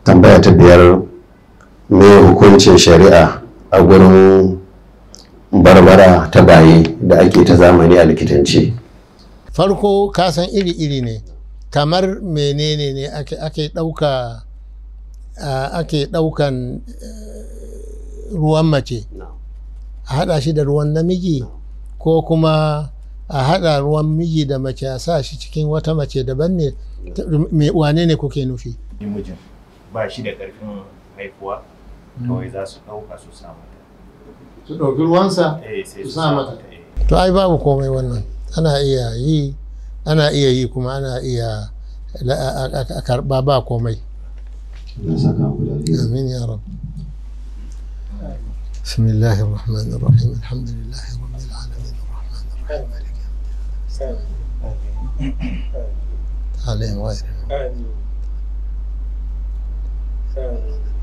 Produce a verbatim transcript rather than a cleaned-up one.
tambaya ta biyar, me hukuncin shari'a a gurin barbara ta baye da ake ta zamani a likitance? Farko kasan iri-iri ne, kamar menene ne ake ɗauka ake ɗaukan ruwan mace a haɗa shi da ruwan namiji, ko kuma a haɗa ruwan miji da mace a sa shi cikin wata mace daban ne, wane ne kuke nufi? Mijin ba shi da ƙarfin haifuwa, kawai za su ɗauka su sa mata. Su ɗauki ruwansa su sa mata. To ai babu komai wannan, ana iya yi, ana iya yi kuma ana iya a karɓa ba komai. Amin ya Rabb. Bismillahir Rahmanir Rahim. Alhamdulillahi Rabbil Alamin. Ar-Rahmanir Rahim. Maliki yawmiddin. Alayhi wa sallam.